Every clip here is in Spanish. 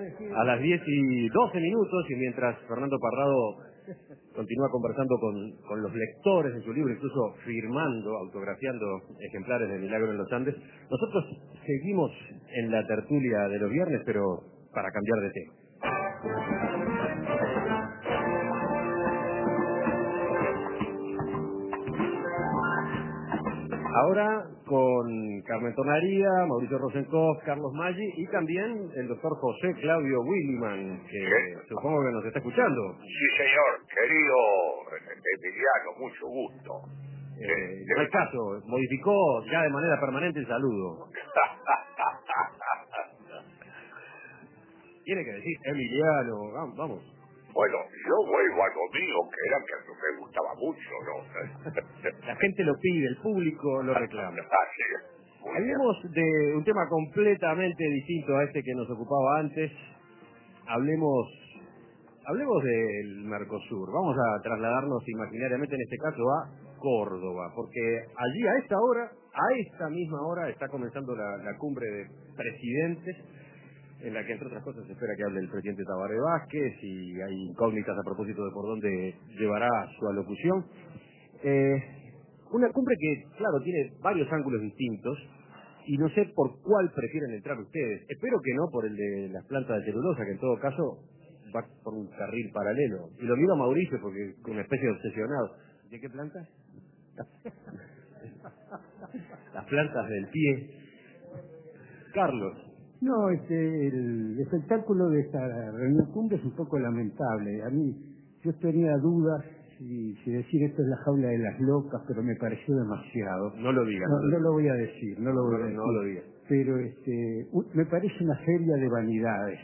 A las 10:12, y mientras Fernando Parrado continúa conversando con los lectores de su libro, incluso firmando, autografiando ejemplares de Milagro en los Andes, nosotros seguimos en la tertulia de los viernes, pero para cambiar de tema. Ahora con Carmen Tonaría, Mauricio Rosenkopf, Carlos Maggi y también el doctor José Claudio Williman, que supongo que nos está escuchando. Sí, señor, querido Emiliano, mucho gusto. No hay caso, modificó ya de manera permanente el saludo. Tiene que decir Emiliano, vamos. Bueno, yo vuelvo a lo mío, que era que me gustaba mucho, ¿no? La gente lo pide, el público lo reclama. Así es. Hablemos de un tema completamente distinto a este que nos ocupaba antes. Hablemos del Mercosur. Vamos a trasladarnos imaginariamente, en este caso, a Córdoba, porque allí a esta misma hora, está comenzando la cumbre de presidentes, en la que, entre otras cosas, se espera que hable el presidente Tabaré Vázquez, y hay incógnitas a propósito de por dónde llevará su alocución. Una cumbre que, claro, tiene varios ángulos distintos, y no sé por cuál prefieren entrar ustedes. Espero que no por el de las plantas de celulosa, que en todo caso va por un carril paralelo. Y lo miro a Mauricio porque es una especie de obsesionado. ¿De qué plantas? Las plantas del pie. Carlos. No, el espectáculo de esta reunión cumbre es un poco lamentable. A mí, yo tenía dudas si decir esto es la jaula de las locas, pero me pareció demasiado. No lo digas. No lo voy a decir, no lo digas. Pero me parece una feria de vanidades,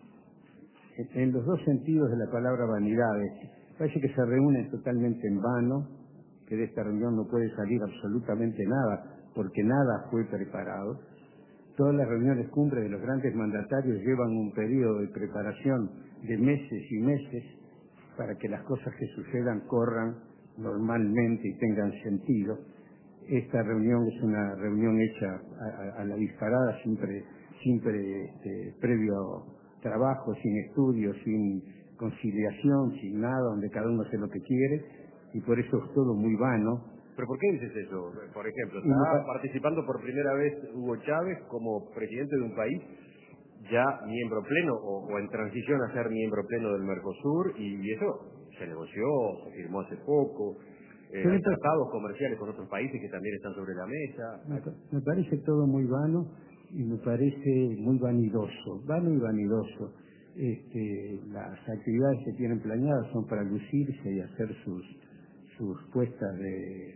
en los dos sentidos de la palabra vanidades. Parece que se reúnen totalmente en vano, que de esta reunión no puede salir absolutamente nada, porque nada fue preparado. Todas las reuniones cumbre de los grandes mandatarios llevan un periodo de preparación de meses y meses para que las cosas que sucedan corran normalmente y tengan sentido. Esta reunión es una reunión hecha a la disparada, sin previo trabajo, sin estudio, sin conciliación, sin nada, donde cada uno hace lo que quiere, y por eso es todo muy vano. ¿Pero por qué dices eso? Por ejemplo, ¿está participando por primera vez Hugo Chávez como presidente de un país ya miembro pleno o en transición a ser miembro pleno del Mercosur? Y eso se negoció, se firmó hace poco. Hay tratados comerciales con otros países que también están sobre la mesa. Me parece todo muy vano y me parece muy vanidoso, vano y vanidoso. Las actividades que tienen planeadas son para lucirse y hacer sus puestas de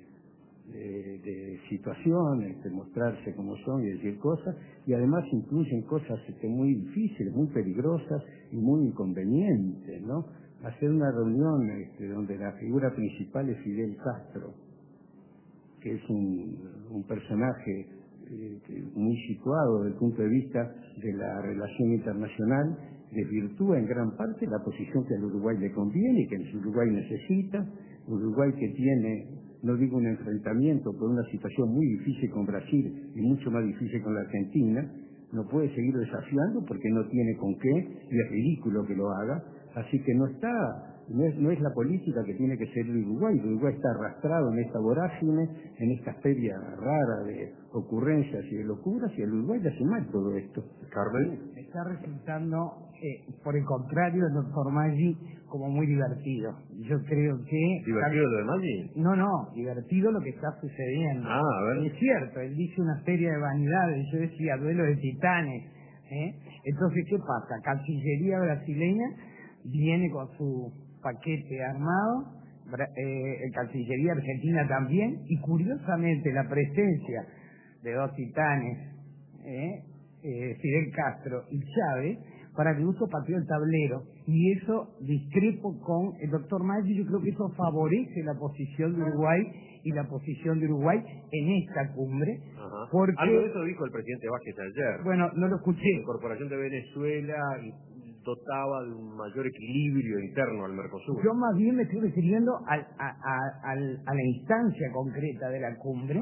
situaciones, de mostrarse como son y decir cosas, y además incluyen cosas muy difíciles, muy peligrosas y muy inconvenientes, ¿no? Hacer una reunión donde la figura principal es Fidel Castro, que es un personaje muy situado desde el punto de vista de la relación internacional, desvirtúa en gran parte la posición que al Uruguay le conviene y que el Uruguay necesita. Uruguay, que tiene, no digo un enfrentamiento, pero una situación muy difícil con Brasil y mucho más difícil con la Argentina, no puede seguir desafiando porque no tiene con qué, y es ridículo que lo haga. Así que no es la política que tiene que ser el Uruguay. El Uruguay está arrastrado en esta vorágine, en esta feria rara de ocurrencias y de locuras, y el Uruguay le hace mal todo esto. Carmen. Me está resultando, por el contrario, el doctor Maggi, como muy divertido. Yo creo que... ¿Divertido lo de Maggi? No, divertido lo que está sucediendo. A ver. Es cierto, él dice una feria de vanidades, yo decía duelo de titanes. Entonces, ¿qué pasa? Cancillería brasileña viene con su paquete armado, Cancillería argentina también, y curiosamente la presencia de dos titanes, Fidel Castro y Chávez, para que uso pateó el tablero, y eso discrepo con el doctor Maggi. Yo creo que eso favorece la posición de Uruguay y la posición de Uruguay en esta cumbre. Ajá. Porque Algo de eso dijo el presidente Vázquez ayer. Bueno, no lo escuché. La incorporación de Venezuela dotaba de un mayor equilibrio interno al Mercosur. Yo más bien me estoy refiriendo a la instancia concreta de la cumbre,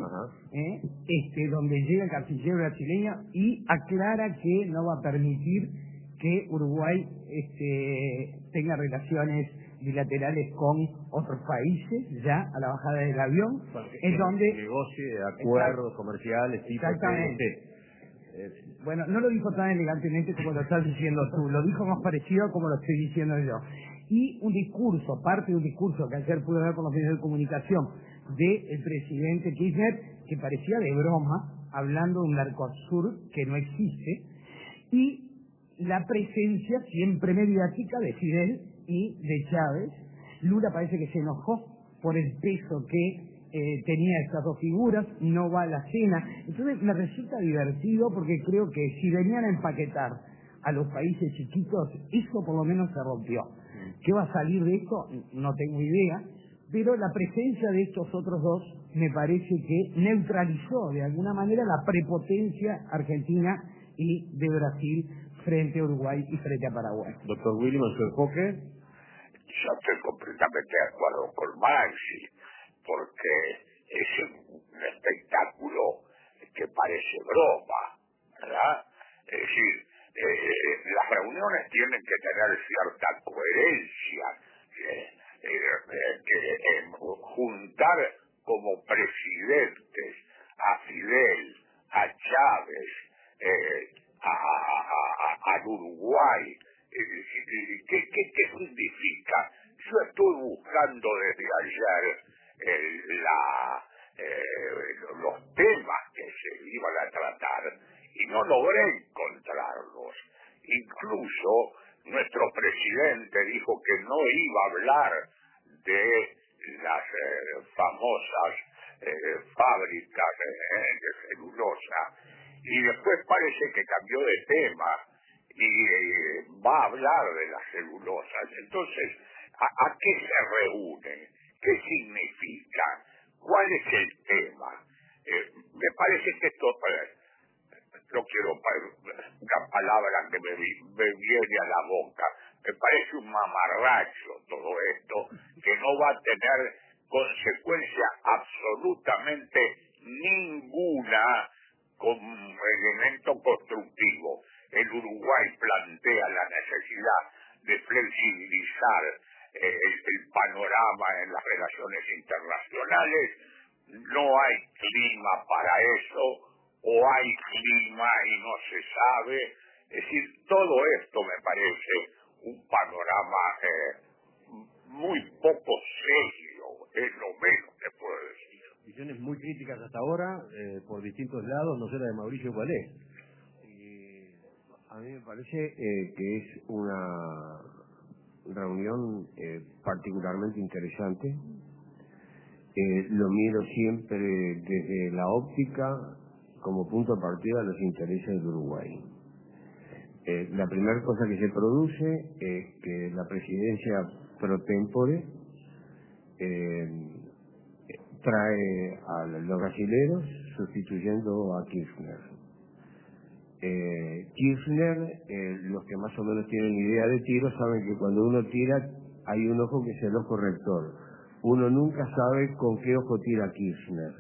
donde llega el canciller brasileño y aclara que no va a permitir que Uruguay tenga relaciones bilaterales con otros países ya a la bajada del avión, en donde negocie acuerdos comerciales tipo exactamente. Bueno, no lo dijo tan elegantemente como lo estás diciendo tú, lo dijo más parecido a como lo estoy diciendo yo. Y un discurso, parte de un discurso que ayer pude ver por los medios de comunicación del presidente Kirchner, que parecía de broma, hablando de un Mercosur que no existe, y la presencia siempre mediática de Fidel y de Chávez. Lula parece que se enojó por el peso que tenía estas dos figuras, no va a la cena. Entonces me resulta divertido porque creo que si venían a empaquetar a los países chiquitos, eso por lo menos se rompió. ¿Qué va a salir de esto? No tengo idea, pero la presencia de estos otros dos me parece que neutralizó de alguna manera la prepotencia argentina y de Brasil frente a Uruguay y frente a Paraguay. Doctor William, en su enfoque. Yo estoy completamente de acuerdo con Maxi, porque es un espectáculo que parece broma, ¿verdad? Es decir, las reuniones tienen que tener cierta coherencia, juntar como presidentes a Fidel, a Chávez, al Uruguay. ¿Qué significa? Yo estoy buscando desde ayer los temas que se iban a tratar y no logré encontrarlos. Incluso nuestro presidente dijo que no iba a hablar de las famosas fábricas de celulosa, y después parece que cambió de tema y va a hablar de las celulosas. Entonces, ¿a qué se reúnen? ¿Qué significa? ¿Cuál es el tema? Me parece que esto, no quiero una palabra que me viene a la boca, me parece un mamarracho todo esto, que no va a tener consecuencia absolutamente ninguna como elemento constructivo. El Uruguay plantea la necesidad de flexibilizar el panorama en las relaciones internacionales. No hay clima para eso, o hay clima y no se sabe. Es decir, todo esto me parece un panorama muy poco serio, es lo menos que puedo decir. Visiones muy críticas hasta ahora, por distintos lados, no sé la de Mauricio cuál es. A mí me parece que es una reunión particularmente interesante. Lo miro siempre desde la óptica como punto de partida de los intereses del Uruguay. La primera cosa que se produce es que la presidencia pro tempore trae a los brasileros sustituyendo a Kirchner. Kirchner, los que más o menos tienen idea de tiro saben que cuando uno tira hay un ojo que es el ojo rector. Uno nunca sabe con qué ojo tira Kirchner.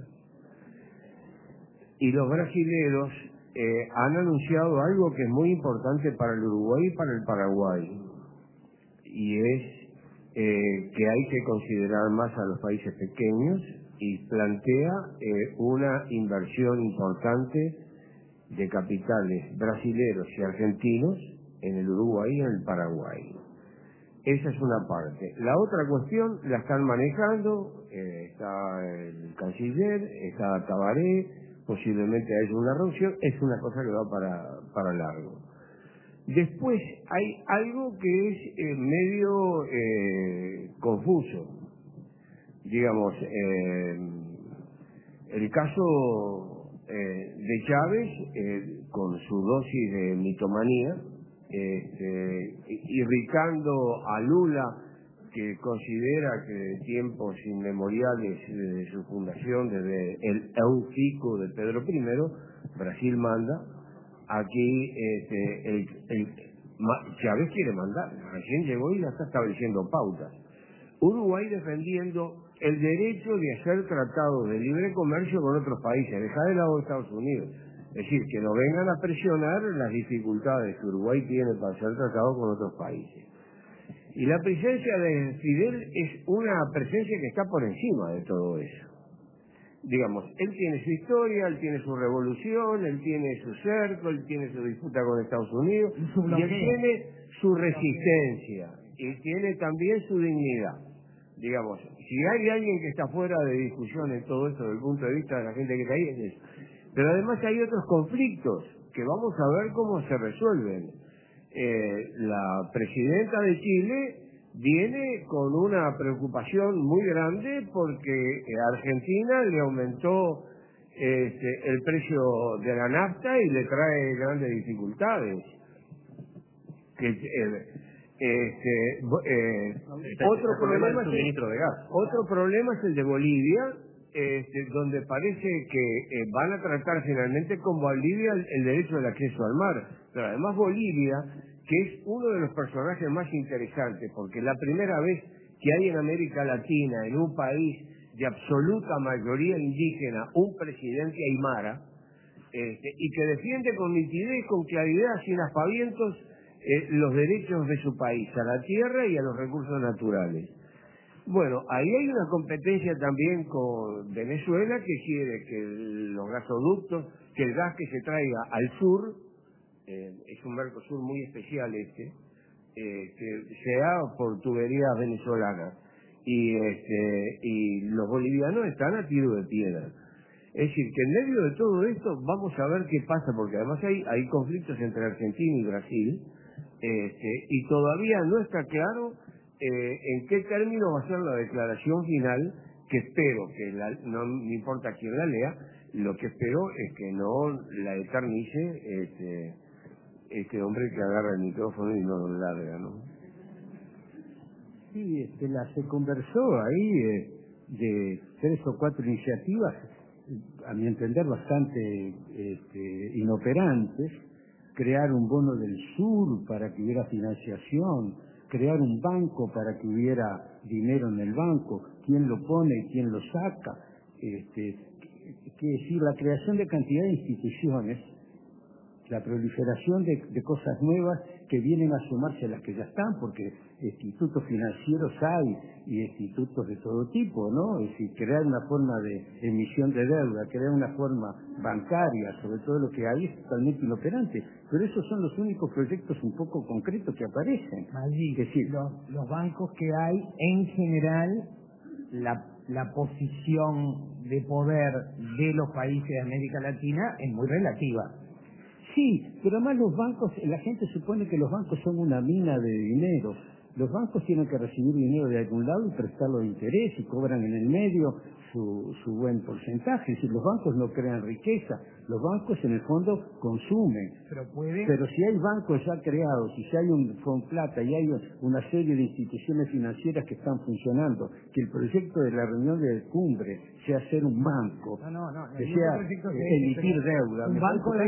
Y los brasileros han anunciado algo que es muy importante para el Uruguay y para el Paraguay, y es que hay que considerar más a los países pequeños, y plantea una inversión importante de capitales brasileros y argentinos en el Uruguay y en el Paraguay. Esa es una parte. La otra cuestión la están manejando, está el canciller, está Tabaré, posiblemente haya una reunión, es una cosa que va para largo. Después hay algo que es medio confuso. Digamos, el caso de Chávez, con su dosis de mitomanía, irritando a Lula, que considera que de tiempos inmemoriales, desde su fundación, desde el Eufrico de Pedro I, Brasil manda. Aquí Chávez quiere mandar, recién llegó y ya está estableciendo pautas. Uruguay defendiendo el derecho de hacer tratados de libre comercio con otros países, dejar de lado Estados Unidos. Es decir, que no vengan a presionar las dificultades que Uruguay tiene para hacer tratados con otros países. Y la presencia de Fidel es una presencia que está por encima de todo eso. Digamos, él tiene su historia, él tiene su revolución, él tiene su cerco, él tiene su disputa con Estados Unidos, y él tiene su resistencia, y tiene también su dignidad. Digamos, si hay alguien que está fuera de discusión en todo esto desde el punto de vista de la gente que está ahí, es eso. Pero además hay otros conflictos que vamos a ver cómo se resuelven. La presidenta de Chile viene con una preocupación muy grande porque Argentina le aumentó el precio de la nafta y le trae grandes dificultades. Otro problema es el de Bolivia, donde parece que van a tratar finalmente con Bolivia el derecho del acceso al mar. Pero además Bolivia, que es uno de los personajes más interesantes, porque la primera vez que hay en América Latina, en un país de absoluta mayoría indígena, un presidente aymara, y que defiende con nitidez, con claridad, sin aspavientos, los derechos de su país, a la tierra y a los recursos naturales. Bueno, ahí hay una competencia también con Venezuela, que quiere que los gasoductos, que el gas que se traiga al sur, es un Mercosur muy especial que sea por tuberías venezolanas, y los bolivianos están a tiro de piedra. Es decir, que en medio de todo esto vamos a ver qué pasa, porque además hay conflictos entre Argentina y Brasil, y todavía no está claro en qué término va a ser la declaración final, que espero que no me importa quién la lea, lo que espero es que no la eternice este hombre que agarra el micrófono y no lo larga, ¿no? Sí, se conversó ahí de 3 o 4 iniciativas, a mi entender bastante inoperantes: crear un bono del sur para que hubiera financiación, crear un banco para que hubiera dinero en el banco, quién lo pone y quién lo saca, que decir, la creación de cantidad de instituciones, la proliferación de cosas nuevas que vienen a sumarse a las que ya están, porque institutos financieros hay y institutos de todo tipo, ¿no? Es decir, crear una forma de emisión de deuda, crear una forma bancaria, sobre todo lo que hay es totalmente inoperante. Pero esos son los únicos proyectos un poco concretos que aparecen. Allí, es decir, los bancos que hay, en general, la posición de poder de los países de América Latina es muy relativa. Sí, pero además los bancos, la gente supone que los bancos son una mina de dinero. Los bancos tienen que recibir dinero de algún lado y prestarlo de interés, y cobran en el medio su buen porcentaje. Es decir, los bancos no crean riqueza, los bancos en el fondo consumen. Pero si hay bancos ya creados, y si hay un Fonplata y hay una serie de instituciones financieras que están funcionando, que el proyecto de la reunión de cumbre sea hacer un banco, que sea emitir deuda, un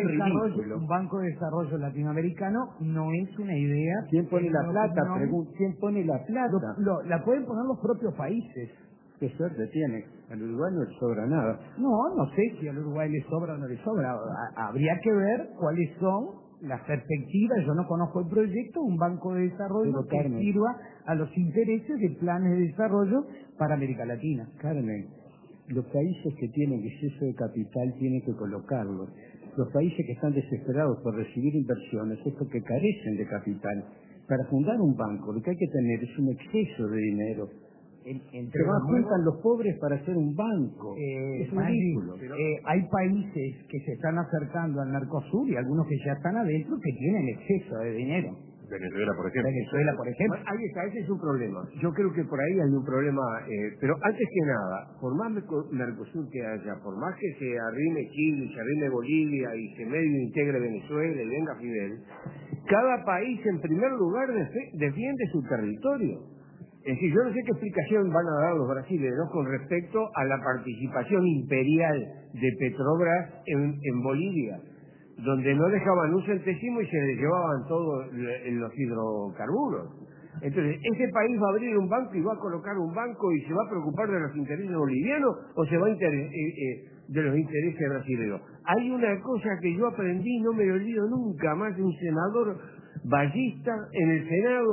banco de desarrollo latinoamericano no es una idea. ¿Quién pone la plata? ¿Quién pone la plata? La pueden poner los propios países. ¿Qué suerte tiene? Al Uruguay no le sobra nada. No sé si al Uruguay le sobra o no le sobra. Habría que ver cuáles son las perspectivas. Yo no conozco el proyecto, un banco de desarrollo que sirva a los intereses de planes de desarrollo para América Latina. Carmen, los países que tienen exceso de capital tienen que colocarlo. Los países que están desesperados por recibir inversiones es porque carecen de capital. Para fundar un banco lo que hay que tener es un exceso de dinero. Se juntan los pobres para hacer un banco. Es ridículo. Hay países que se están acercando al Mercosur y algunos que ya están adentro que tienen exceso de dinero. Venezuela, por ejemplo. Ahí está, ese es un problema. Yo creo que por ahí hay un problema, pero antes que nada, por más Mercosur que haya, por más que se arrime Chile, se arrime Bolivia y se medio integre Venezuela y venga Fidel, cada país en primer lugar defiende su territorio. Es decir, yo no sé qué explicación van a dar los brasileños con respecto a la participación imperial de Petrobras en Bolivia, donde no dejaban un centésimo y se les llevaban todos los hidrocarburos. Entonces, ¿ese país va a abrir un banco y va a colocar un banco y se va a preocupar de los intereses bolivianos, o se va a de los intereses brasileños. Hay una cosa que yo aprendí, no me olvido nunca más, de un senador ballista en el Senado,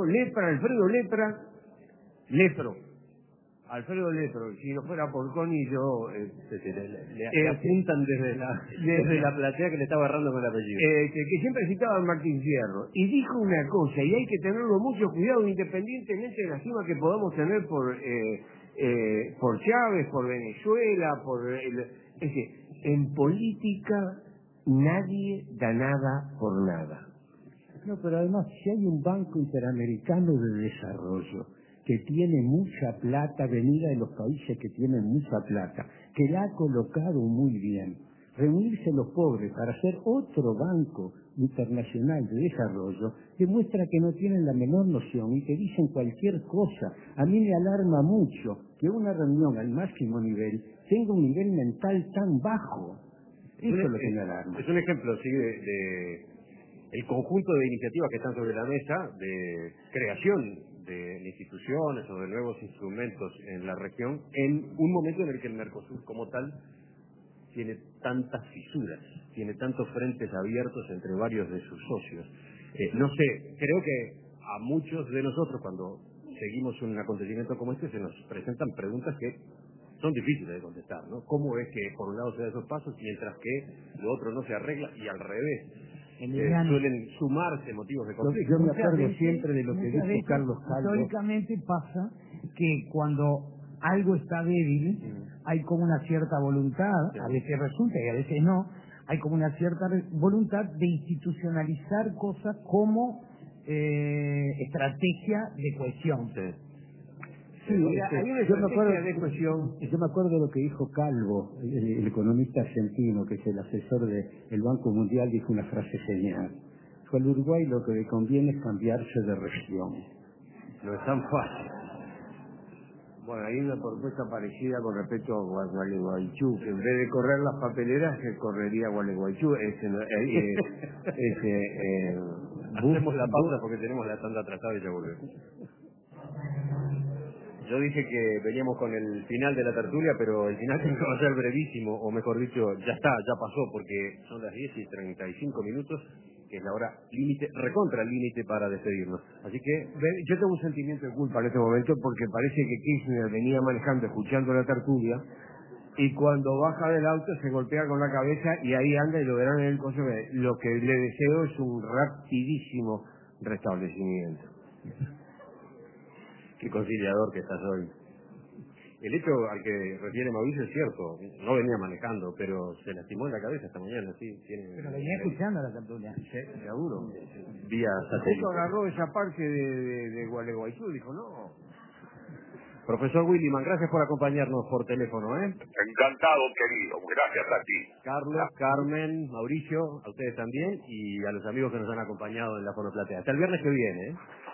Alfredo Lepro, si no fuera por Connie, yo... le apuntan desde la platea que le estaba agarrando con el apellido. Que siempre citaba a Martín Fierro, y dijo una cosa, y hay que tenerlo mucho cuidado, independientemente de la estima que podamos tener por Chávez, por Venezuela, es decir, en política nadie da nada por nada. No, pero además, si hay un Banco Interamericano de Desarrollo que tiene mucha plata, venida de los países que tienen mucha plata, que la ha colocado muy bien, reunirse los pobres para hacer otro Banco Internacional de Desarrollo, demuestra que no tienen la menor noción y que dicen cualquier cosa. A mí me alarma mucho que una reunión al máximo nivel tenga un nivel mental tan bajo. Eso es lo que me alarma. Es un ejemplo, sí, de el conjunto de iniciativas que están sobre la mesa de creación de instituciones o de nuevos instrumentos en la región en un momento en el que el Mercosur como tal tiene tantas fisuras, tiene tantos frentes abiertos entre varios de sus socios. No sé, creo que a muchos de nosotros cuando seguimos un acontecimiento como este se nos presentan preguntas que son difíciles de contestar, ¿no? ¿Cómo es que por un lado se da esos pasos mientras que lo otro no se arregla y al revés? Suelen sumarse motivos de conflicto. Yo me acuerdo siempre de lo que dijo Carlos Calvo. Históricamente pasa que cuando algo está débil, hay como una cierta voluntad, a veces resulta y a veces no, hay como una cierta voluntad de institucionalizar cosas como estrategia de cohesión. Sí, yo me acuerdo de lo que dijo Calvo, el economista argentino, que es el asesor del Banco Mundial, dijo una frase genial. Dijo, al Uruguay lo que le conviene es cambiarse de región. No es tan fácil. Bueno, hay una propuesta parecida con respecto a Gualeguaychú, que en vez de correr las papeleras, se correría Gualeguaychú. Hacemos la pausa porque tenemos la tanda atrasada y ya volvemos. Yo dije que veníamos con el final de la tertulia, pero el final tiene que va a ser brevísimo, o mejor dicho, ya pasó, porque son las 10:35, que es la hora límite, recontra límite para despedirnos. Así que yo tengo un sentimiento de culpa en este momento, porque parece que Kirchner venía manejando, escuchando la tertulia, y cuando baja del auto se golpea con la cabeza, y ahí anda, y lo verán en el coche. Lo que le deseo es un rapidísimo restablecimiento. Qué conciliador que estás hoy. El hecho al que refiere Mauricio es cierto, no venía manejando, pero se lastimó en la cabeza esta mañana, sí. Pero venía escuchando la tertulia. Sí, seguro. Vía satélite. Justo agarró esa parte de Gualeguaychú, dijo, no. Profesor Williman, gracias por acompañarnos por teléfono, ¿eh? Encantado, querido. Gracias a ti. Carlos, Carmen, Mauricio, a ustedes también y a los amigos que nos han acompañado en la Fonoplatea. Hasta el viernes que viene, ¿eh?